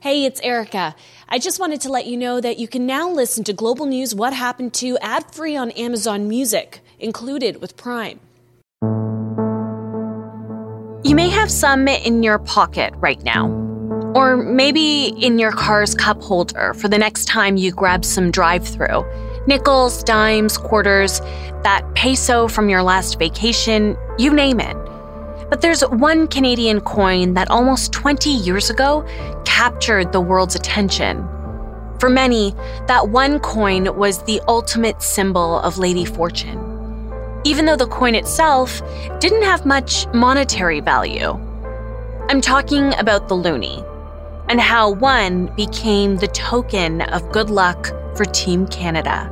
Hey, it's Erica. I just wanted to let you know that you can now listen to Global News What Happened To ad-free on Amazon Music, included with Prime. You may have some in your pocket right now, or maybe in your car's cup holder for the next time you grab some drive-thru. Nickels, dimes, quarters, that peso from your last vacation, you name it. But there's one Canadian coin that almost 20 years ago captured the world's attention. For many, that one coin was the ultimate symbol of Lady Fortune, even though the coin itself didn't have much monetary value. I'm talking about the loonie, and how one became the token of good luck for Team Canada.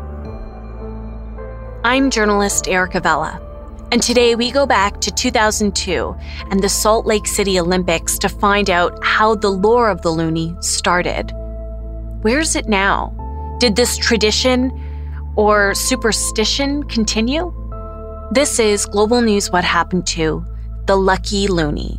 I'm journalist Erica Vella, and today we go back to 2002 and the Salt Lake City Olympics to find out how the lore of the loonie started. Where's it now? Did this tradition or superstition continue? This is Global News What Happened To the Lucky Loonie.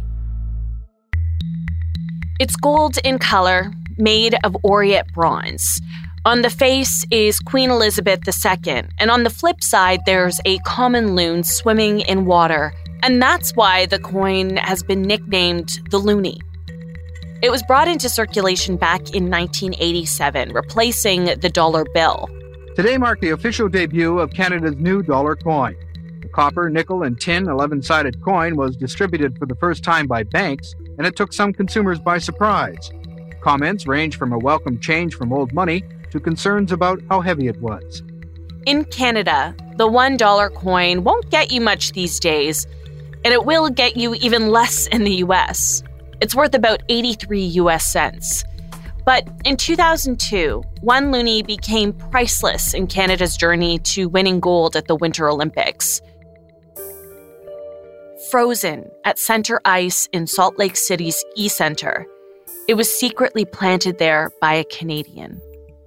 It's gold in color, made of aureate bronze. On the face is Queen Elizabeth II, and on the flip side, there's a common loon swimming in water, and that's why the coin has been nicknamed the loonie. It was brought into circulation back in 1987, replacing the dollar bill. Today marked the official debut of Canada's new dollar coin. The copper, nickel, and tin 11-sided coin was distributed for the first time by banks, and it took some consumers by surprise. Comments range from a welcome change from old money to concerns about how heavy it was. In Canada, the $1 coin won't get you much these days, and it will get you even less in the US. It's worth about 83 US cents. But in 2002, one loonie became priceless in Canada's journey to winning gold at the Winter Olympics. Frozen at Center Ice in Salt Lake City's E-Center, it was secretly planted there by a Canadian.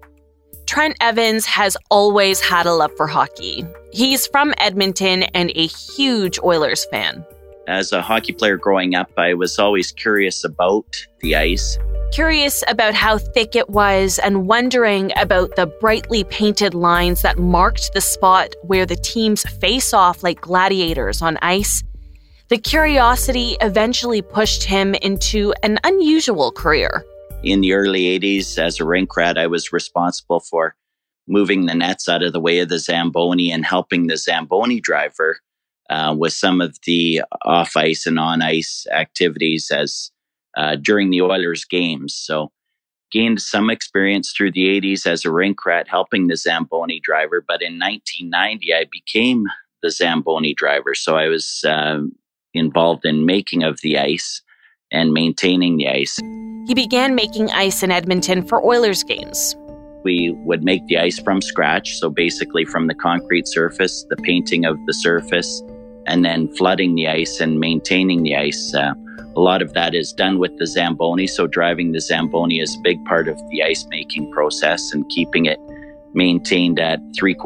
Trent Evans has always had a love for hockey. He's from Edmonton and a huge Oilers fan. As a hockey player growing up, I was always curious about the ice. Curious about how thick it was and wondering about the brightly painted lines that marked the spot where the teams face off like gladiators on ice. The curiosity eventually pushed him into an unusual career. In the early 80s, as a rink rat, I was responsible for moving the nets out of the way of the Zamboni and helping the Zamboni driver with some of the off-ice and on-ice activities as during the Oilers games. So gained some experience through the 80s as a rink rat helping the Zamboni driver. But in 1990, I became the Zamboni driver. So I was involved in making of the ice and maintaining the ice. He began making ice in Edmonton for Oilers games. We would make the ice from scratch, so basically from the concrete surface, the painting of the surface, and then flooding the ice and maintaining the ice. A lot of that is done with the Zamboni, so driving the Zamboni is a big part of the ice-making process and keeping it maintained at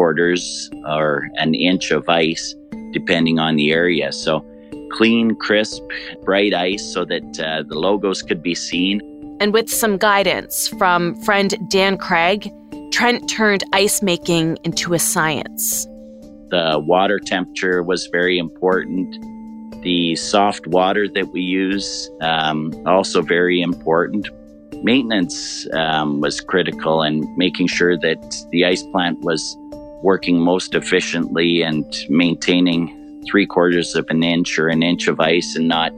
3/4 or an inch of ice, depending on the area. So clean, crisp, bright ice so that the logos could be seen. And with some guidance from friend Dan Craig, Trent turned ice making into a science. The water temperature was very important. The soft water that we use, also very important. Maintenance was critical, and making sure that the ice plant was working most efficiently and maintaining 3/4 of an inch or an inch of ice and not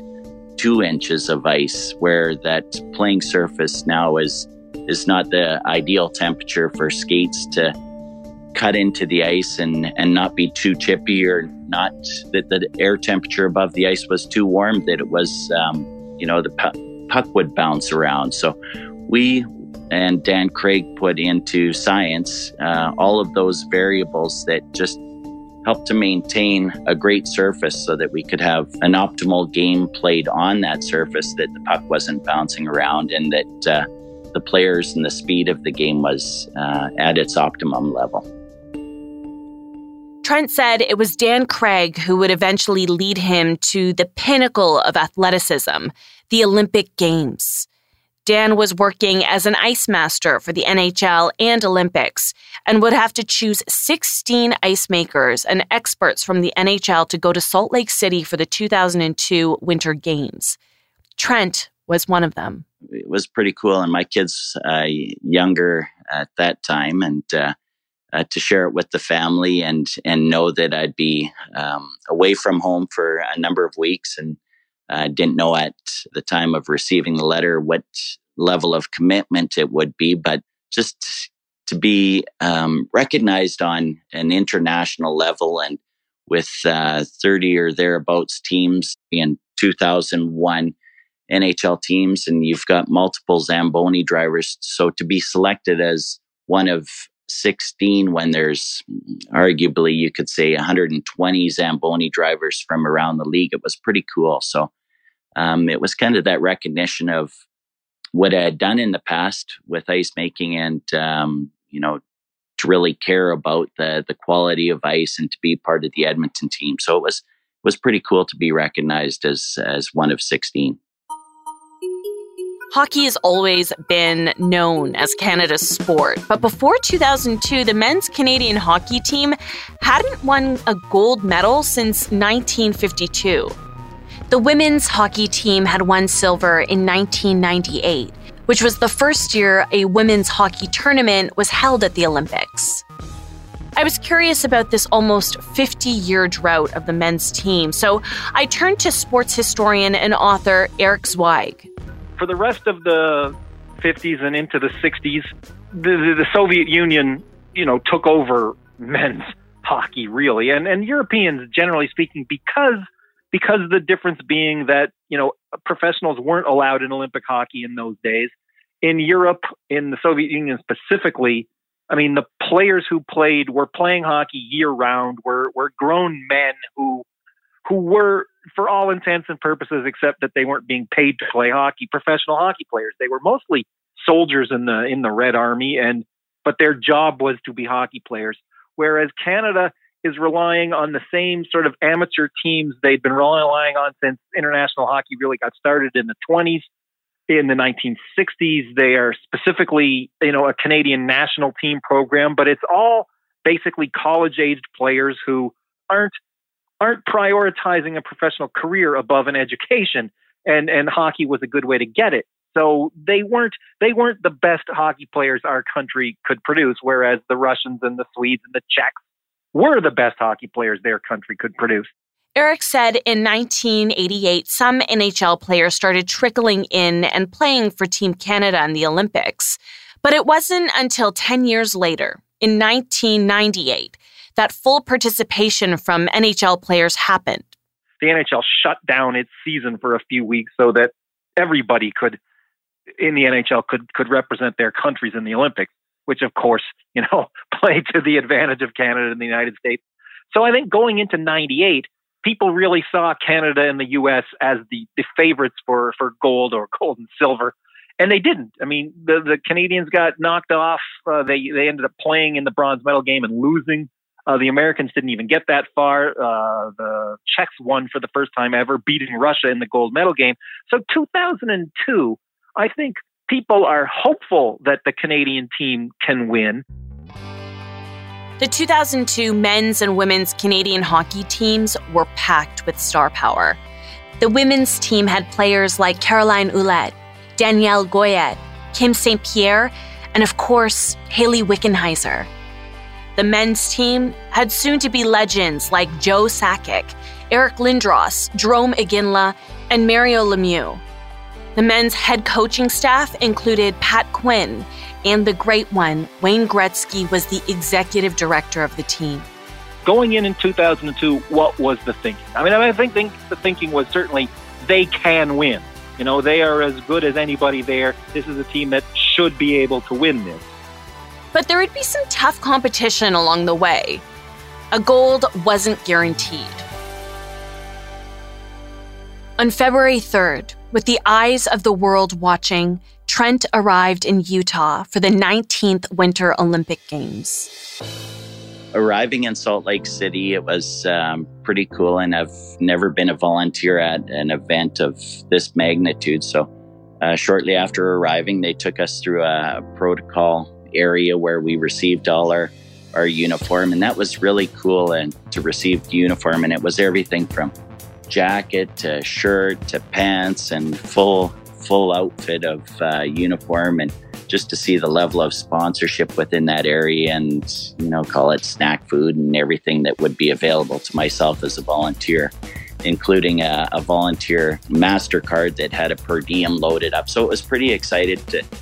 2 inches of ice, where that playing surface now is not the ideal temperature for skates to cut into the ice and not be too chippy, or not that the air temperature above the ice was too warm, that it was, the puck would bounce around. So we and Dan Craig put into science all of those variables that just helped to maintain a great surface so that we could have an optimal game played on that surface, that the puck wasn't bouncing around, and that the players and the speed of the game was at its optimum level. Trent said it was Dan Craig who would eventually lead him to the pinnacle of athleticism, the Olympic Games. Dan was working as an ice master for the NHL and Olympics and would have to choose 16 ice makers and experts from the NHL to go to Salt Lake City for the 2002 Winter Games. Trent was one of them. It was pretty cool, and my kids younger at that time, and to share it with the family and know that I'd be away from home for a number of weeks, and didn't know at the time of receiving the letter what level of commitment it would be, but just to be recognized on an international level, and with 30 or thereabouts teams in 2001 NHL teams, and you've got multiple Zamboni drivers. So to be selected as one of 16 when there's arguably, you could say, 120 Zamboni drivers from around the league, it was pretty cool. So it was kind of that recognition of what I had done in the past with ice making, and to really care about the quality of ice and to be part of the Edmonton team. So it was pretty cool to be recognized as one of 16. Hockey has always been known as Canada's sport, but before 2002, the men's Canadian hockey team hadn't won a gold medal since 1952. The women's hockey team had won silver in 1998, which was the first year a women's hockey tournament was held at the Olympics. I was curious about this almost 50-year drought of the men's team, so I turned to sports historian and author Eric Zweig. For the rest of the 50s and into the 60s, the Soviet Union, took over men's hockey, really. And Europeans, generally speaking, because the difference being that, professionals weren't allowed in Olympic hockey in those days. In Europe, in the Soviet Union specifically, the players who played were playing hockey year-round, were grown men who were, for all intents and purposes, except that they weren't being paid to play hockey, professional hockey players. They were mostly soldiers in the Red Army, but their job was to be hockey players. Whereas Canada is relying on the same sort of amateur teams they'd been relying on since international hockey really got started in the 20s. In the 1960s, they are specifically, a Canadian national team program, but it's all basically college-aged players who aren't prioritizing a professional career above an education, and hockey was a good way to get it. So they weren't the best hockey players our country could produce, whereas the Russians and the Swedes and the Czechs were the best hockey players their country could produce. Eric said in 1988, some NHL players started trickling in and playing for Team Canada in the Olympics. But it wasn't until 10 years later, in 1998, that full participation from NHL players happened. The NHL shut down its season for a few weeks so that everybody in the NHL could represent their countries in the Olympics, which of course, played to the advantage of Canada and the United States. So I think going into 98, people really saw Canada and the U.S. as the favorites for gold or gold and silver. And they didn't. The Canadians got knocked off. They ended up playing in the bronze medal game and losing. The Americans didn't even get that far. The Czechs won for the first time ever, beating Russia in the gold medal game. So 2002, I think people are hopeful that the Canadian team can win. The 2002 men's and women's Canadian hockey teams were packed with star power. The women's team had players like Caroline Ouellette, Danielle Goyette, Kim St. Pierre, and of course, Hayley Wickenheiser. The men's team had soon-to-be legends like Joe Sakic, Eric Lindros, Jerome Iginla, and Mario Lemieux. The men's head coaching staff included Pat Quinn, and the great one, Wayne Gretzky, was the executive director of the team. Going in 2002, what was the thinking? I think the thinking was certainly they can win. They are as good as anybody there. This is a team that should be able to win this. But there would be some tough competition along the way. A gold wasn't guaranteed. On February 3rd, with the eyes of the world watching, Trent arrived in Utah for the 19th Winter Olympic Games. Arriving in Salt Lake City, it was pretty cool, and I've never been a volunteer at an event of this magnitude. So Shortly after arriving, they took us through a protocol area where we received all our uniform, and that was really cool, and to receive the uniform, and it was everything from jacket to shirt to pants and full outfit of uniform, and just to see the level of sponsorship within that area, and call it snack food and everything that would be available to myself as a volunteer, including a volunteer MasterCard that had a per diem loaded up. So I was pretty excited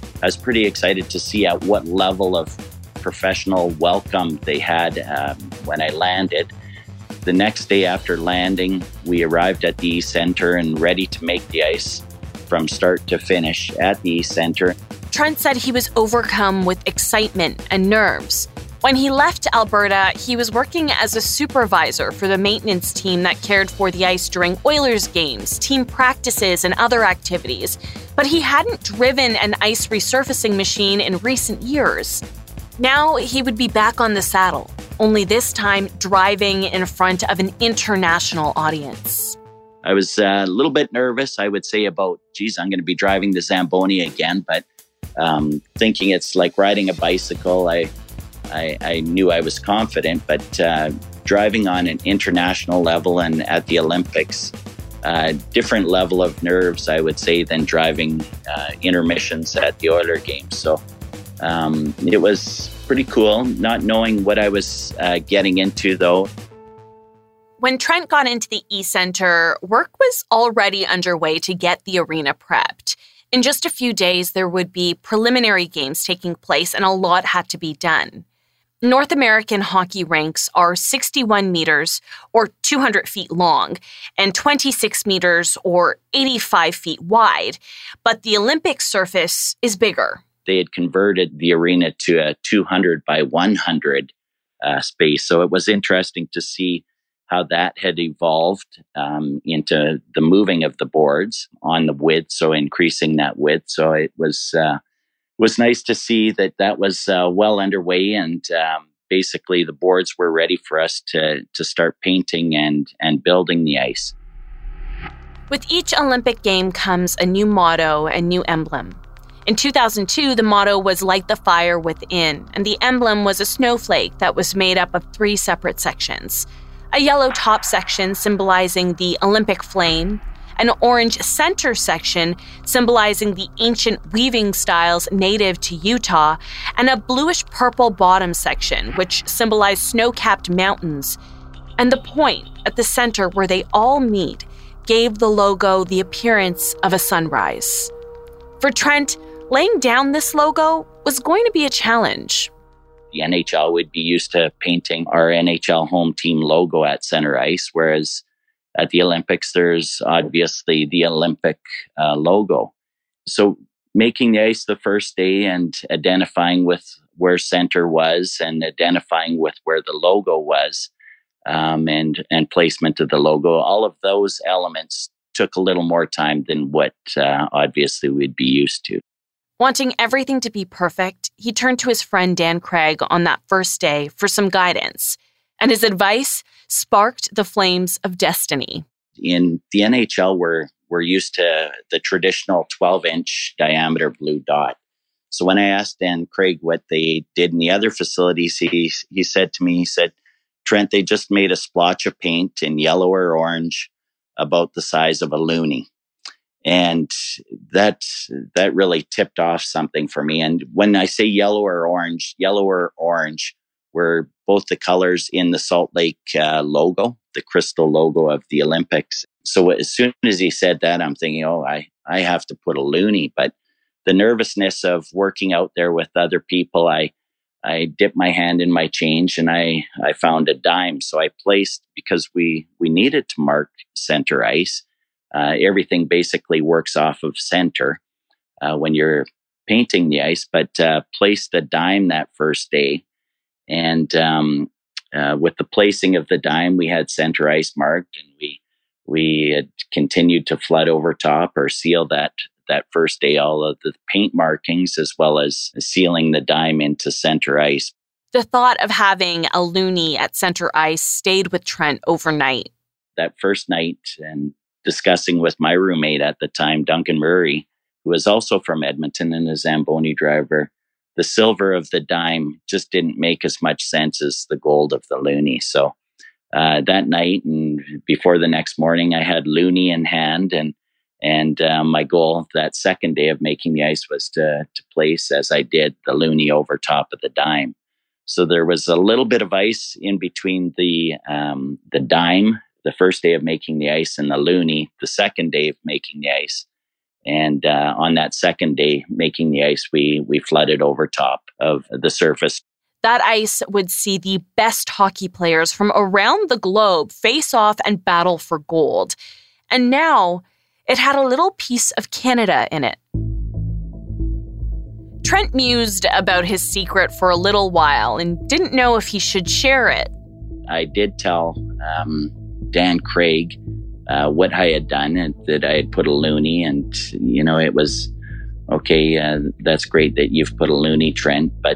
to see at what level of professional welcome they had when I landed. The next day after landing, we arrived at the East Centre and ready to make the ice from start to finish at the East Centre. Trent said he was overcome with excitement and nerves. When he left Alberta, he was working as a supervisor for the maintenance team that cared for the ice during Oilers games, team practices, and other activities. But he hadn't driven an ice resurfacing machine in recent years. Now he would be back on the saddle, only this time driving in front of an international audience. I was a little bit nervous, I would say, about, I'm going to be driving the Zamboni again, but thinking it's like riding a bicycle, I knew I was confident, but driving on an international level and at the Olympics, different level of nerves, I would say, than driving intermissions at the Oiler games. So it was pretty cool, not knowing what I was getting into, though. When Trent got into the East Centre, work was already underway to get the arena prepped. In just a few days, there would be preliminary games taking place, and a lot had to be done. North American hockey rinks are 61 meters, or 200 feet long, and 26 meters, or 85 feet wide. But the Olympic surface is bigger. They had converted the arena to a 200 by 100 space. So it was interesting to see how that had evolved into the moving of the boards on the width, so increasing that width. So it was nice to see that was well underway, and basically the boards were ready for us to start painting and building the ice. With each Olympic game comes a new motto and new emblem. In 2002, the motto was "Light the Fire Within," and the emblem was a snowflake that was made up of 3 separate sections. A yellow top section symbolizing the Olympic flame, an orange center section symbolizing the ancient weaving styles native to Utah, and a bluish-purple bottom section, which symbolized snow-capped mountains. And the point at the center where they all meet gave the logo the appearance of a sunrise. For Trent, laying down this logo was going to be a challenge. The NHL would be used to painting our NHL home team logo at center ice, whereas at the Olympics, there's obviously the Olympic logo. So making the ice the first day and identifying with where center was and identifying with where the logo was and placement of the logo, all of those elements took a little more time than what obviously we'd be used to. Wanting everything to be perfect, he turned to his friend Dan Craig on that first day for some guidance, and his advice sparked the flames of destiny. In the NHL, we're used to the traditional 12-inch diameter blue dot. So when I asked Dan Craig what they did in the other facilities, he said to me, Trent, they just made a splotch of paint in yellow or orange about the size of a loonie. And that really tipped off something for me. And when I say yellow or orange were both the colors in the Salt Lake logo, the crystal logo of the Olympics. So as soon as he said that, I'm thinking, I have to put a loonie. But the nervousness of working out there with other people, I dipped my hand in my change and I found a dime. So I placed, because we needed to mark center ice. Everything basically works off of center when you're painting the ice, but placed a dime that first day. And with the placing of the dime, we had center ice marked, and we had continued to flood over top or seal that first day all of the paint markings, as well as sealing the dime into center ice. The thought of having a loonie at center ice stayed with Trent overnight. That first night, and discussing with my roommate at the time, Duncan Murray, who was also from Edmonton and a Zamboni driver, the silver of the dime just didn't make as much sense as the gold of the loonie. So that night and before the next morning, I had loonie in hand, and my goal that second day of making the ice was to place, as I did, the loonie over top of the dime. So there was a little bit of ice in between the dime, the first day of making the ice, and the loonie, the second day of making the ice. And on that second day making the ice, we flooded over top of the surface. That ice would see the best hockey players from around the globe face off and battle for gold. And now it had a little piece of Canada in it. Trent mused about his secret for a little while and didn't know if he should share it. I did tell Dan Craig what I had done, and that I had put a loonie, and, it was, okay, that's great that you've put a loonie, Trent, but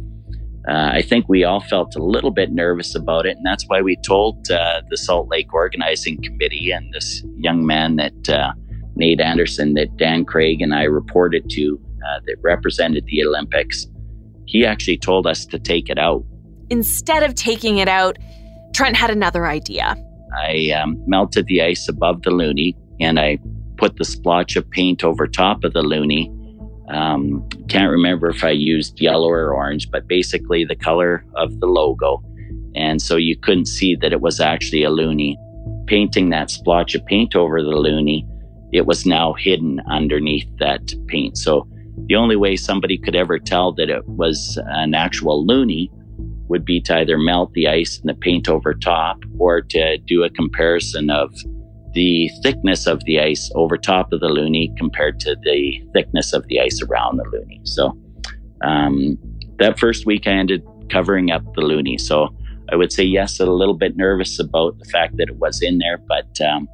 I think we all felt a little bit nervous about it, and that's why we told the Salt Lake Organizing Committee and this young man that Nate Anderson, that Dan Craig and I reported to, that represented the Olympics. He actually told us to take it out. Instead of taking it out, Trent had another idea. I melted the ice above the loonie, and I put the splotch of paint over top of the loonie. Can't remember if I used yellow or orange, but basically the color of the logo. And so you couldn't see that it was actually a loonie. Painting that splotch of paint over the loonie, it was now hidden underneath that paint. So the only way somebody could ever tell that it was an actual loonie would be to either melt the ice and the paint over top, or to do a comparison of the thickness of the ice over top of the loonie compared to the thickness of the ice around the loonie. So that first week I ended covering up the loonie. So I would say yes, a little bit nervous about the fact that it was in there, but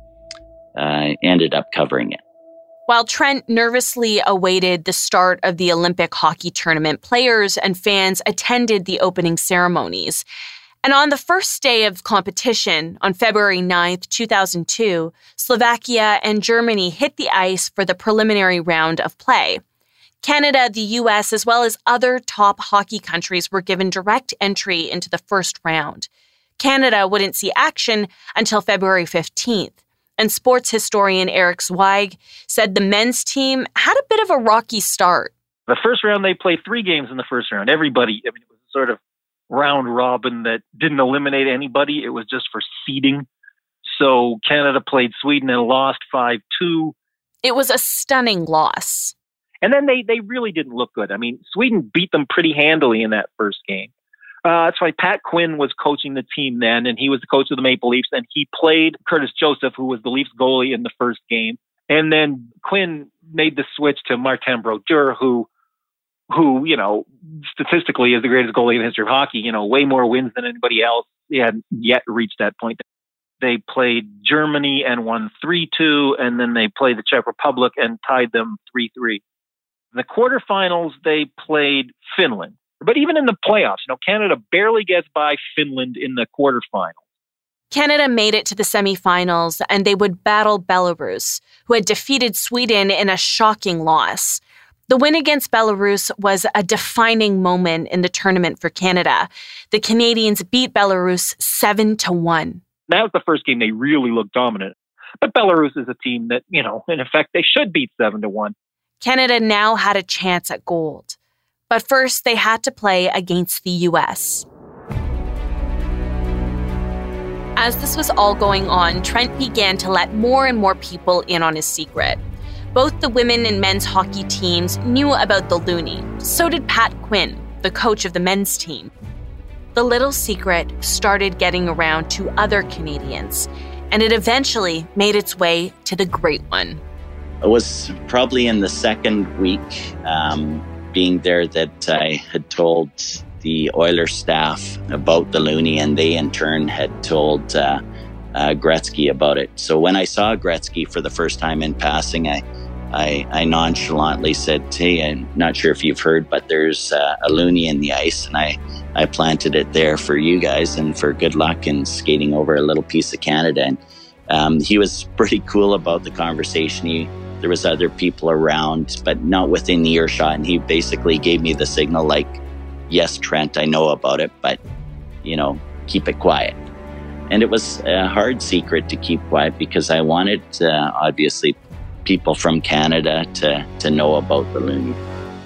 I ended up covering it. While Trent nervously awaited the start of the Olympic hockey tournament, players and fans attended the opening ceremonies. And on the first day of competition, on February 9th, 2002, Slovakia and Germany hit the ice for the preliminary round of play. Canada, the U.S., as well as other top hockey countries were given direct entry into the first round. Canada wouldn't see action until February 15th. And sports historian Eric Zweig said the men's team had a bit of a rocky start. The first round, they played 3 games in the first round. Everybody, it was sort of round robin that didn't eliminate anybody. It was just for seeding. So Canada played Sweden and lost 5-2. It was a stunning loss. And then they really didn't look good. Sweden beat them pretty handily in that first game. That's why Pat Quinn was coaching the team then, and he was the coach of the Maple Leafs, and he played Curtis Joseph, who was the Leafs goalie in the first game. And then Quinn made the switch to Martin Brodeur, who statistically is the greatest goalie in the history of hockey, way more wins than anybody else. He hadn't yet reached that point. They played Germany and won 3-2, and then they played the Czech Republic and tied them 3-3. In the quarterfinals, they played Finland. But even in the playoffs, Canada barely gets by Finland in the quarterfinals. Canada made it to the semifinals, and they would battle Belarus, who had defeated Sweden in a shocking loss. The win against Belarus was a defining moment in the tournament for Canada. The Canadians beat Belarus 7-1. That was the first game they really looked dominant. But Belarus is a team that, in effect, they should beat 7-1. Canada now had a chance at gold. But first, they had to play against the U.S. As this was all going on, Trent began to let more and more people in on his secret. Both the women and men's hockey teams knew about the loonie. So did Pat Quinn, the coach of the men's team. The little secret started getting around to other Canadians, and it eventually made its way to the Great One. It was probably in the second week being there that I had told the Oilers staff about the loonie, and they in turn had told Gretzky about it. So when I saw Gretzky for the first time in passing, I nonchalantly said, "Hey, I'm not sure if you've heard, but there's a loonie in the ice, and I planted it there for you guys and for good luck in skating over a little piece of Canada." And he was pretty cool about the conversation. There was other people around, but not within the earshot. And he basically gave me the signal like, yes, Trent, I know about it, but, keep it quiet. And it was a hard secret to keep quiet because I wanted, obviously, people from Canada to know about the loonie.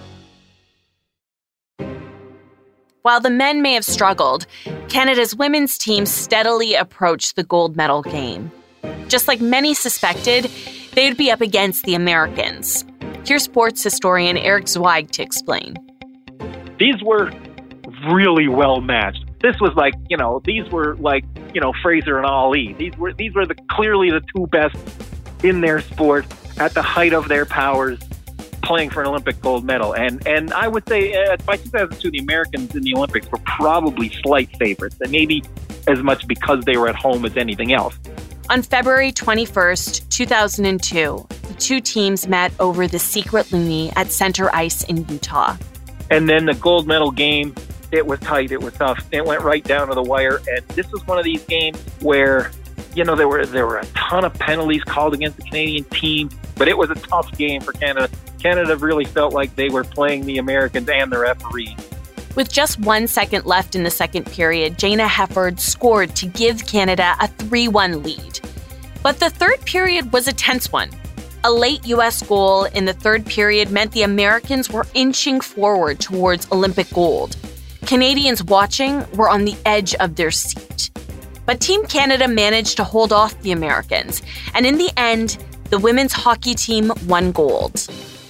While the men may have struggled, Canada's women's team steadily approached the gold medal game. Just like many suspected, they would be up against the Americans. Here's sports historian Eric Zweig to explain. These were really well matched. This was like, these were like, Fraser and Ali. These were clearly the two best in their sport at the height of their powers, playing for an Olympic gold medal. And I would say by 2002, the Americans in the Olympics were probably slight favorites, and maybe as much because they were at home as anything else. On February 21st, 2002, the two teams met over the secret loonie at Center Ice in Utah. And then the gold medal game, it was tight, it was tough. It went right down to the wire. And this was one of these games where, there were a ton of penalties called against the Canadian team, but it was a tough game for Canada. Canada really felt like they were playing the Americans and the referee. With just 1 second left in the second period, Jayna Hefford scored to give Canada a 3-1 lead. But the third period was a tense one. A late U.S. goal in the third period meant the Americans were inching forward towards Olympic gold. Canadians watching were on the edge of their seat. But Team Canada managed to hold off the Americans, and in the end, the women's hockey team won gold.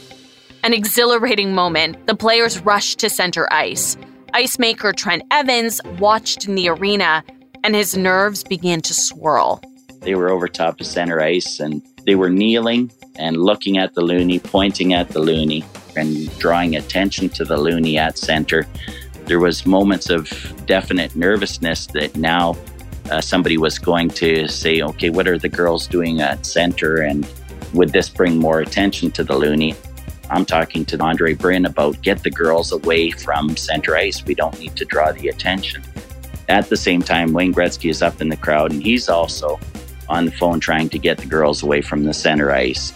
An exhilarating moment, the players rushed to Center Ice. Ice maker Trent Evans watched in the arena, and his nerves began to swirl. They were over top of Center Ice, and they were kneeling and looking at the loonie, pointing at the loonie, and drawing attention to the loonie at center. There was moments of definite nervousness that now somebody was going to say, okay, what are the girls doing at center, and would this bring more attention to the loonie? I'm talking to Andre Bryn about get the girls away from Center Ice. We don't need to draw the attention. At the same time, Wayne Gretzky is up in the crowd, and he's also on the phone trying to get the girls away from the Center Ice.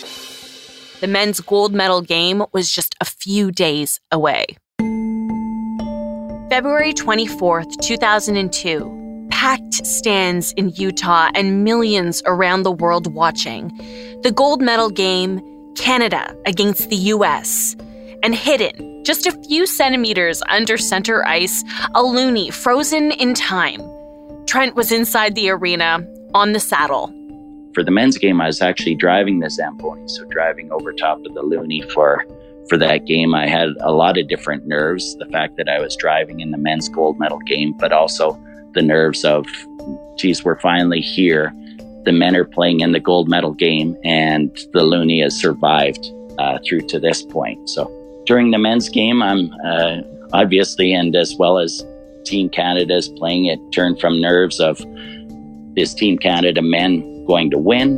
The men's gold medal game was just a few days away. February 24th, 2002. Packed stands in Utah and millions around the world watching. The gold medal game, Canada against the U.S. And hidden, just a few centimeters under Center Ice, a loonie frozen in time. Trent was inside the arena, on the saddle. For the men's game, I was actually driving the Zamboni, so driving over top of the loonie for that game. I had a lot of different nerves, the fact that I was driving in the men's gold medal game, but also the nerves of, geez, we're finally here. The men are playing in the gold medal game, and the loonie has survived through to this point. So during the men's game, I'm obviously, and as well as Team Canada is playing, it turned from nerves of, is Team Canada men going to win?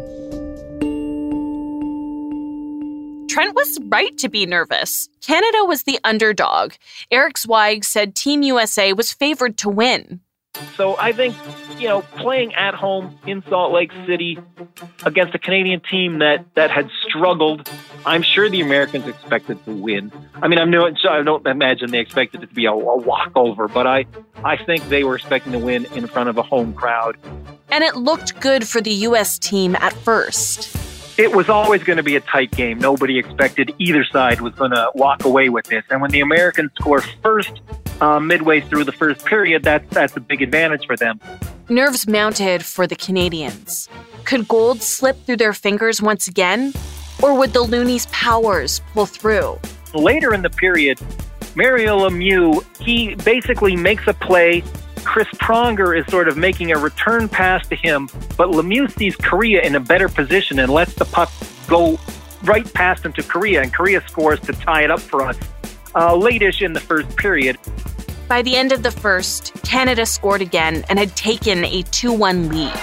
Trent was right to be nervous. Canada was the underdog. Eric Zweig said Team USA was favored to win. So I think, playing at home in Salt Lake City against a Canadian team that had struggled, I'm sure the Americans expected to win. I mean, I don't imagine they expected it to be a walkover, but I think they were expecting to win in front of a home crowd. And it looked good for the U.S. team at first. It was always going to be a tight game. Nobody expected either side was going to walk away with this. And when the Americans score first, midway through the first period, that's a big advantage for them. Nerves mounted for the Canadians. Could gold slip through their fingers once again? Or would the loonie's powers pull through? Later in the period, Mario Lemieux, he basically makes a play. Chris Pronger is sort of making a return pass to him, but Lemieux sees Korea in a better position and lets the puck go right past him to Korea, and Korea scores to tie it up for us late-ish in the first period. By the end of the first, Canada scored again and had taken a 2-1 lead.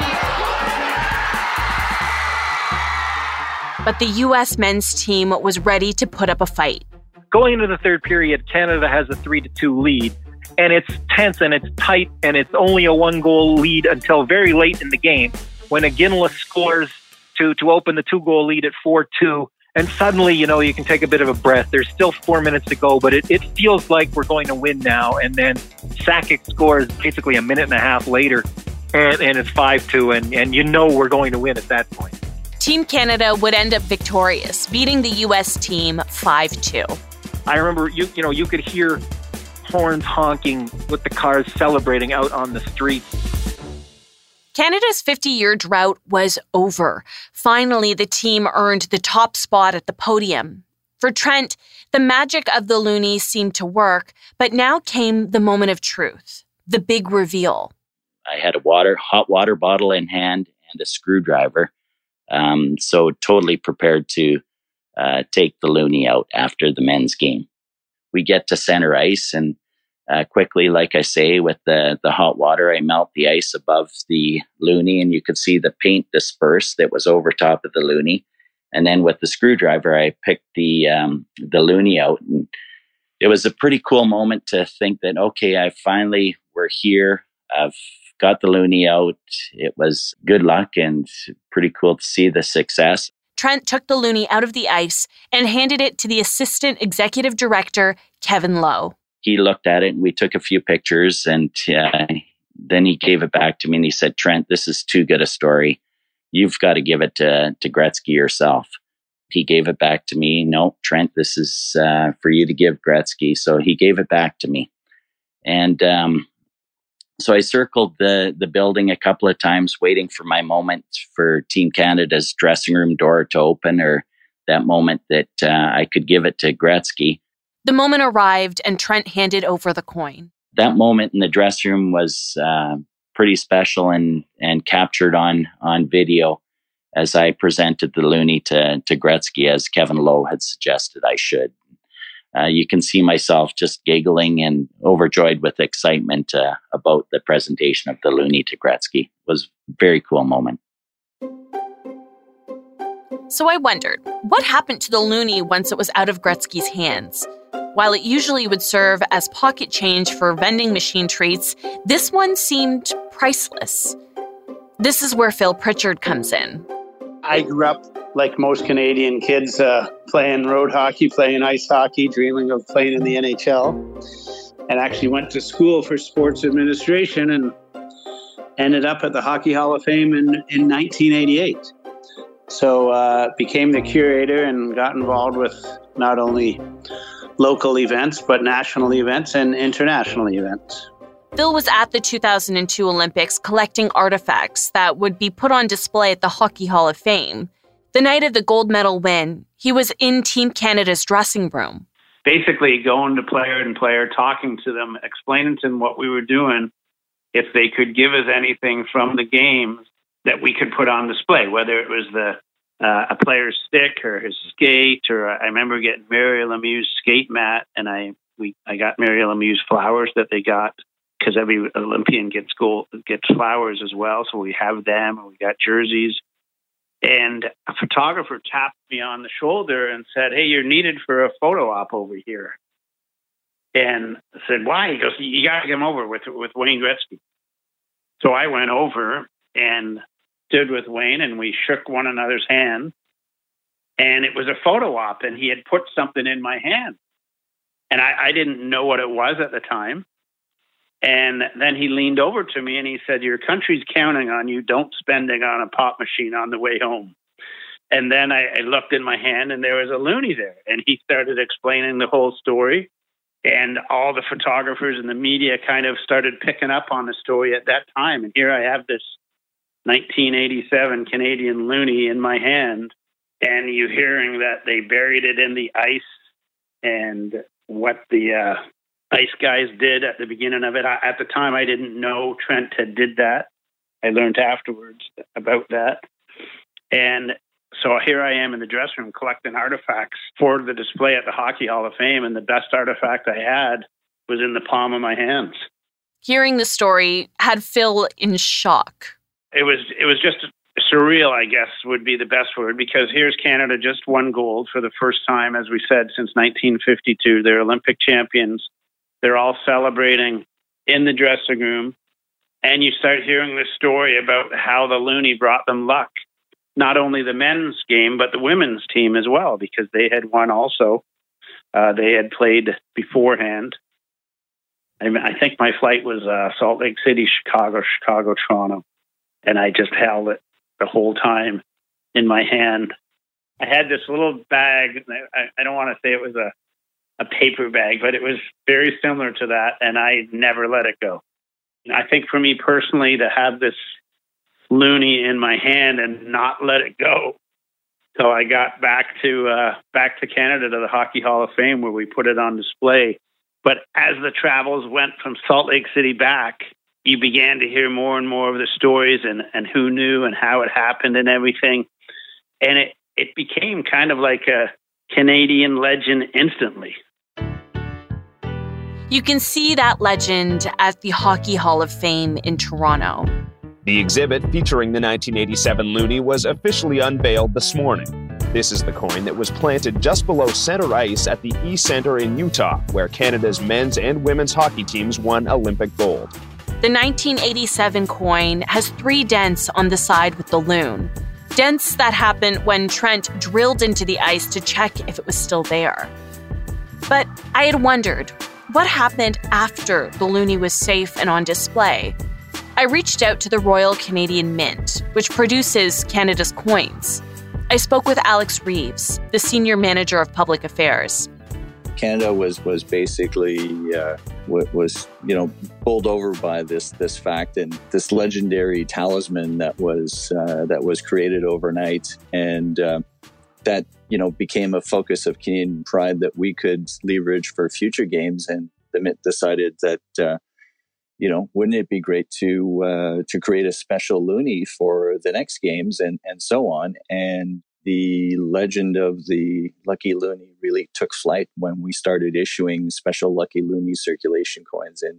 But the U.S. men's team was ready to put up a fight. Going into the third period, Canada has a 3-2 lead. And it's tense and it's tight and it's only a 1-goal lead until very late in the game when Iginla scores to open the 2-goal lead at 4-2. And suddenly, you can take a bit of a breath. There's still 4 minutes to go, but it feels like we're going to win now. And then Sakic scores basically a minute and a half later, and it's 5-2, and we're going to win at that point. Team Canada would end up victorious, beating the U.S. team 5-2. I remember, you could hear horns honking with the cars celebrating out on the street. Canada's 50-year drought was over. Finally, the team earned the top spot at the podium. For Trent, the magic of the loonie seemed to work, but now came the moment of truth, the big reveal. I had a hot water bottle in hand and a screwdriver, so totally prepared to take the loonie out after the men's game. We get to center ice, and quickly, like I say, with the hot water, I melt the ice above the loonie, and you could see the paint disperse that was over top of the loonie. And then with the screwdriver, I picked the loonie out, and it was a pretty cool moment to think that, okay, we're here. I've got the loonie out. It was good luck and pretty cool to see the success. Trent took the loonie out of the ice and handed it to the assistant executive director, Kevin Lowe. He looked at it and we took a few pictures, and then he gave it back to me and he said, "Trent, this is too good a story. You've got to give it to Gretzky yourself." He gave it back to me. "No, Trent, this is for you to give Gretzky." So he gave it back to me. And so I circled the building a couple of times, waiting for my moment for Team Canada's dressing room door to open, or that moment that I could give it to Gretzky. The moment arrived and Trent handed over the coin. That moment in the dressing room was pretty special and captured on video as I presented the loonie to Gretzky, as Kevin Lowe had suggested I should. You can see myself just giggling and overjoyed with excitement about the presentation of the loonie to Gretzky. It was a very cool moment. So I wondered, what happened to the loonie once it was out of Gretzky's hands? While it usually would serve as pocket change for vending machine treats, this one seemed priceless. This is where Phil Pritchard comes in. I grew up like most Canadian kids, playing road hockey, playing ice hockey, dreaming of playing in the NHL, and actually went to school for sports administration and ended up at the Hockey Hall of Fame in 1988. So became the curator and got involved with not only local events, but national events and international events. Phil was at the 2002 Olympics collecting artifacts that would be put on display at the Hockey Hall of Fame. The night of the gold medal win, he was in Team Canada's dressing room. Basically going to player, talking to them, explaining to them what we were doing, if they could give us anything from the games that we could put on display, whether it was a player's stick or his skate, or I remember getting Mario Lemieux's skate mat, and I got Mario Lemieux's flowers that they got, because every Olympian gets flowers as well. So we have them, and we got jerseys. And a photographer tapped me on the shoulder and said, "Hey, you're needed for a photo op over here." And I said, "Why?" He goes, "You got to come over with Wayne Gretzky." So I went over and stood with Wayne, and we shook one another's hand. And it was a photo op, and he had put something in my hand. And I didn't know what it was at the time. And then he leaned over to me and he said, "Your country's counting on you. Don't spend it on a pop machine on the way home." And then I looked in my hand and there was a loonie there. And he started explaining the whole story. And all the photographers and the media kind of started picking up on the story at that time. And here I have this 1987 Canadian loonie in my hand. And you hearing that they buried it in the ice, and what the ice guys did at the beginning of it. At the time, I didn't know Trent had did that. I learned afterwards about that. And so here I am in the dressing room collecting artifacts for the display at the Hockey Hall of Fame, and the best artifact I had was in the palm of my hands. Hearing the story had Phil in shock. It was just surreal, I guess, would be the best word, because here's Canada just won gold for the first time, as we said, since 1952. They're Olympic champions. They're all celebrating in the dressing room. And you start hearing this story about how the loonie brought them luck. not only the men's game, but the women's team as well, because they had won also. They had played beforehand. I think my flight was Salt Lake City, Chicago, Toronto. And I just held it the whole time in my hand. I had this little bag. I don't want to say it was a paper bag, but it was very similar to that. And I never let it go. I think for me personally, to have this loonie in my hand and not let it go till I got back to Canada to the Hockey Hall of Fame, where we put it on display. But as the travels went from Salt Lake City back, you began to hear more and more of the stories and who knew and how it happened and everything. And it became kind of like a Canadian legend instantly. You can see that legend at the Hockey Hall of Fame in Toronto. The exhibit featuring the 1987 loonie was officially unveiled this morning. This is the coin that was planted just below center ice at the E-Center in Utah, where Canada's men's and women's hockey teams won Olympic gold. The 1987 coin has 3 dents on the side with the loon. Dents that happened when Trent drilled into the ice to check if it was still there. But I had wondered, what happened after the loonie was safe and on display? I reached out to the Royal Canadian Mint, which produces Canada's coins. I spoke with Alex Reeves, the Senior Manager of Public Affairs. Canada was basically bowled over by this fact and this legendary talisman that was created overnight, and that became a focus of Canadian pride that we could leverage for future games. And the Mint decided that wouldn't it be great to create a special loonie for the next games and so on. And the legend of the Lucky Loonie really took flight when we started issuing special Lucky Loonie circulation coins in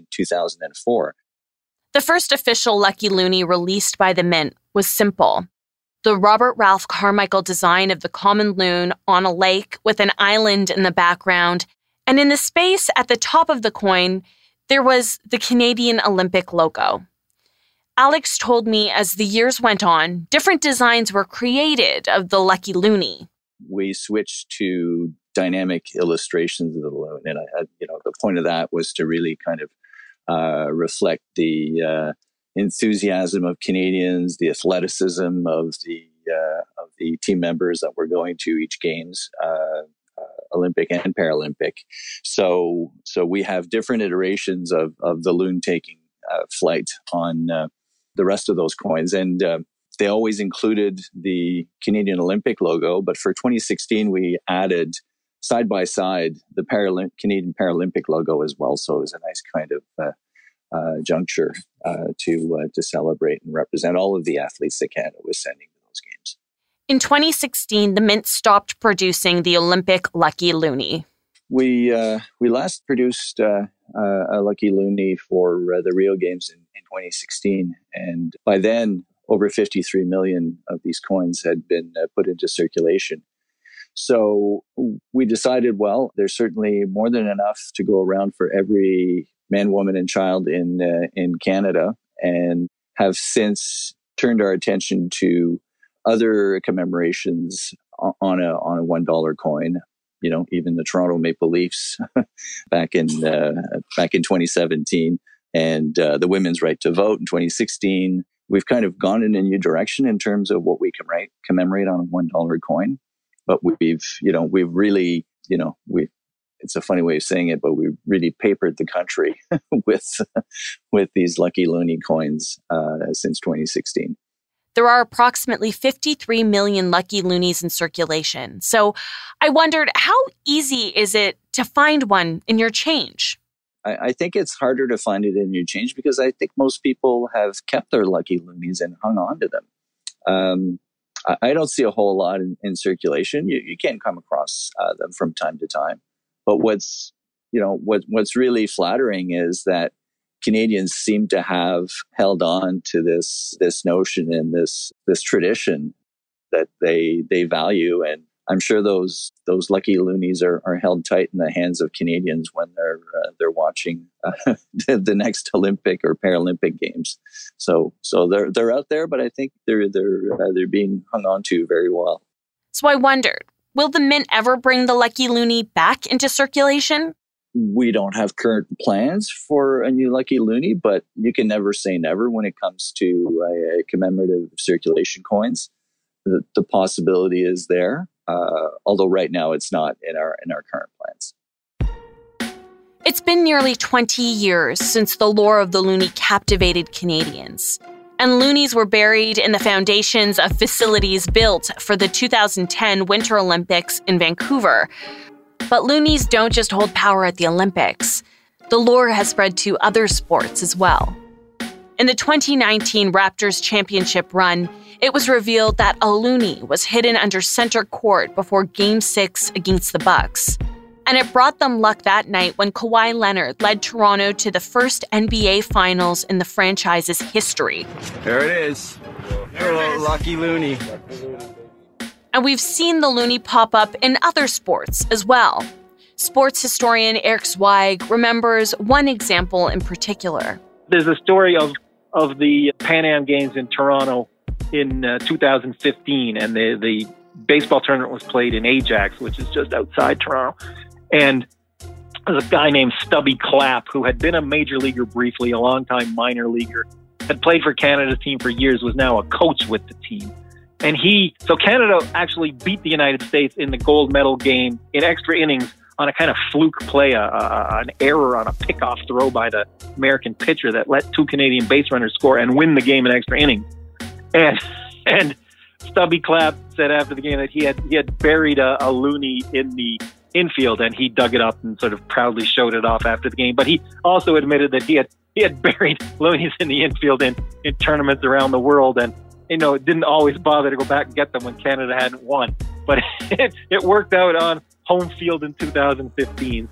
2004. The first official Lucky Loonie released by the Mint was simple. The Robert Ralph Carmichael design of the common loon on a lake with an island in the background. And in the space at the top of the coin, there was the Canadian Olympic logo. Alex told me as the years went on, different designs were created of the Lucky Loonie. We switched to dynamic illustrations of the loon. And, the point of that was to really kind of reflect the enthusiasm of Canadians, the athleticism of the team members that were going to each games, Olympic and Paralympic. So we have different iterations of the loon taking flight on the rest of those coins. And they always included the Canadian Olympic logo. But for 2016, we added side by side the Canadian Paralympic logo as well. So it was a nice kind of juncture to celebrate and represent all of the athletes that Canada was sending to those games. In 2016, the Mint stopped producing the Olympic Lucky Loonie. We last produced a Lucky Loonie for the Rio Games in 2016, and by then, over 53 million of these coins had been put into circulation. So we decided, well, there's certainly more than enough to go around for every man, woman, and child in Canada, and have since turned our attention to other commemorations on a $1 coin. Even the Toronto Maple Leafs back in 2017, and the women's right to vote in 2016. We've kind of gone in a new direction in terms of what we can commemorate on a $1 coin. But we've really, it's a funny way of saying it, but we really papered the country with these Lucky Loonie coins since 2016. There are approximately 53 million Lucky Loonies in circulation. So I wondered, how easy is it to find one in your change? I think it's harder to find it in your change because I think most people have kept their Lucky Loonies and hung on to them. I don't see a whole lot in circulation. You can come across them from time to time. But what's really flattering is that Canadians seem to have held on to this notion and this tradition that they value, and I'm sure those lucky loonies are held tight in the hands of Canadians when they're watching the next Olympic or Paralympic games. So they're out there, but I think they're being hung on to very well. So I wondered, will the Mint ever bring the Lucky Loonie back into circulation? We don't have current plans for a new Lucky Loonie, but you can never say never when it comes to commemorative circulation coins. The possibility is there, although right now it's not in our current plans. It's been nearly 20 years since the lore of the loonie captivated Canadians. And loonies were buried in the foundations of facilities built for the 2010 Winter Olympics in Vancouver. But loonies don't just hold power at the Olympics. The lore has spread to other sports as well. In the 2019 Raptors championship run, it was revealed that a loonie was hidden under center court before Game 6 against the Bucks. And it brought them luck that night when Kawhi Leonard led Toronto to the first NBA Finals in the franchise's history. There it is. Hello, Lucky Loonie. And we've seen the loonie pop up in other sports as well. Sports historian Eric Zweig remembers one example in particular. There's a story of the Pan Am Games in Toronto in 2015, and the baseball tournament was played in Ajax, which is just outside Toronto. And there's a guy named Stubby Clapp, who had been a major leaguer briefly, a long-time minor leaguer, had played for Canada's team for years, was now a coach with the team. And so Canada actually beat the United States in the gold medal game in extra innings on a kind of fluke play, an error on a pickoff throw by the American pitcher that let two Canadian base runners score and win the game in extra innings. And Stubby Clapp said after the game that he had buried a loonie in the infield, and he dug it up and sort of proudly showed it off after the game. But he also admitted that he had buried loonies in the infield in tournaments around the world, and it didn't always bother to go back and get them when Canada hadn't won. But it worked out on home field in 2015.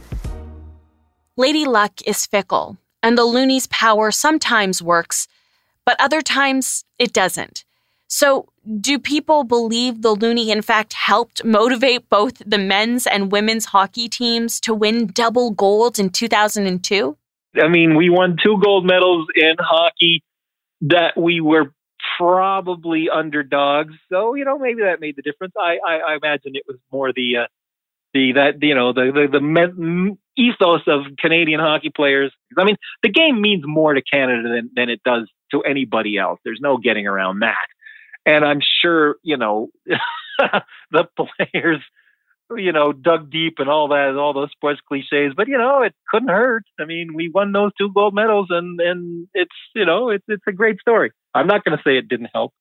Lady Luck is fickle, and the loonie's power sometimes works, but other times it doesn't. So, do people believe the loonie in fact helped motivate both the men's and women's hockey teams to win double gold in 2002? I mean, we won 2 gold medals in hockey that we were probably underdogs. So, maybe that made the difference. I imagine it was more the ethos of Canadian hockey players. I mean, the game means more to Canada than it does to anybody else. There's no getting around that. And I'm sure, the players, dug deep and all that, all those sports cliches, but, it couldn't hurt. I mean, we won those 2 gold medals and it's, it's a great story. I'm not going to say it didn't help.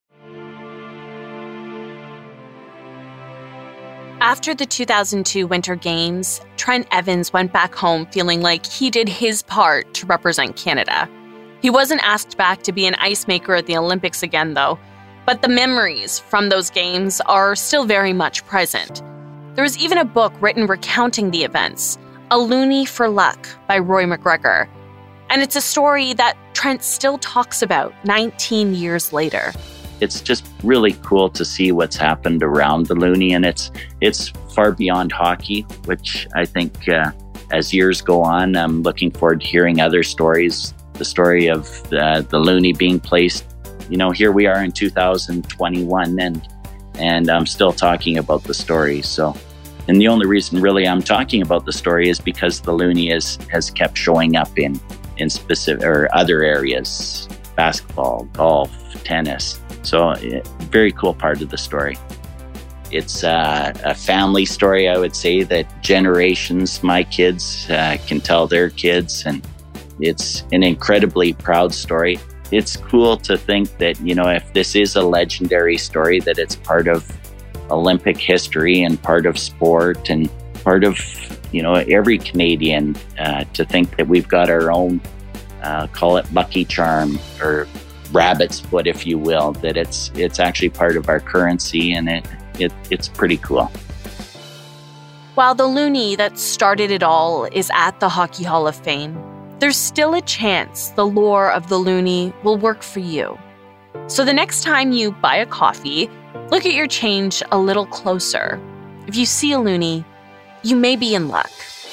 After the 2002 Winter Games, Trent Evans went back home feeling like he did his part to represent Canada. He wasn't asked back to be an ice maker at the Olympics again, though. But the memories from those games are still very much present. There was even a book written recounting the events, A Loonie for Luck by Roy McGregor. And it's a story that Trent still talks about 19 years later. It's just really cool to see what's happened around the loonie, and it's far beyond hockey, which I think as years go on, I'm looking forward to hearing other stories. The story of the loonie being placed. Here we are in 2021, and I'm still talking about the story. So, and the only reason really I'm talking about the story is because the loonie has kept showing up in specific or other areas, basketball, golf, tennis. So, very cool part of the story. It's a family story, I would say, that generations, my kids can tell their kids, and it's an incredibly proud story. It's cool to think that, if this is a legendary story, that it's part of Olympic history and part of sport and part of, every Canadian, to think that we've got our own, call it Lucky Charm or rabbit's foot, if you will, that it's actually part of our currency, and it's pretty cool. While the loonie that started it all is at the Hockey Hall of Fame, there's still a chance the lore of the loonie will work for you. So the next time you buy a coffee, Look at your change a little closer. If you see a loonie, you may be in luck.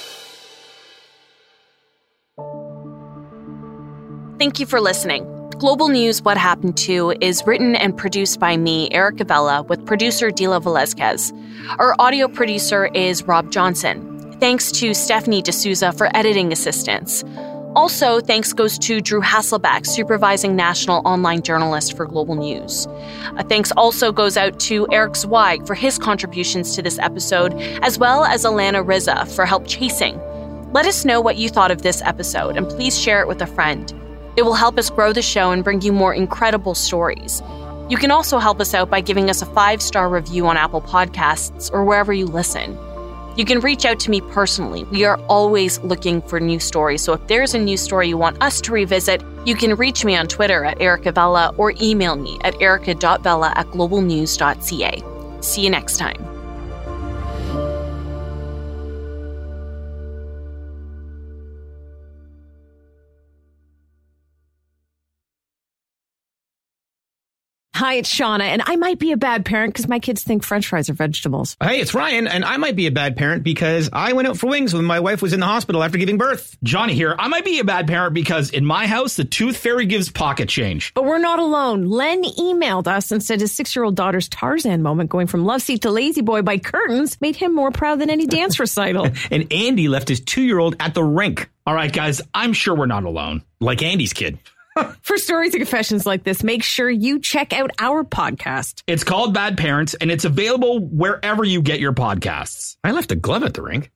Thank you for listening. Global News What Happened To is written and produced by me, Erica Vela, with producer Dila Velazquez. Our audio producer is Rob Johnson. Thanks to Stephanie D'Souza for editing assistance. Also, thanks goes to Drew Hasselback, supervising national online journalist for Global News. Thanks also goes out to Eric Zweig for his contributions to this episode, as well as Alana Rizza for help chasing. Let us know what you thought of this episode, and please share it with a friend. It will help us grow the show and bring you more incredible stories. You can also help us out by giving us a 5-star review on Apple Podcasts or wherever you listen. You can reach out to me personally. We are always looking for new stories, so if there's a new story you want us to revisit, you can reach me on Twitter at Erica Vela or email me at erica.vela@globalnews.ca. See you next time. Hi, it's Shauna, and I might be a bad parent because my kids think French fries are vegetables. Hey, it's Ryan, and I might be a bad parent because I went out for wings when my wife was in the hospital after giving birth. Johnny here. I might be a bad parent because in my house, the tooth fairy gives pocket change. But we're not alone. Len emailed us and said his 6-year-old daughter's Tarzan moment going from love seat to lazy boy by curtains made him more proud than any dance recital. And Andy left his 2-year-old at the rink. All right, guys, I'm sure we're not alone. Like Andy's kid. For stories and confessions like this, make sure you check out our podcast. It's called Bad Parents, and it's available wherever you get your podcasts. I left a glove at the rink.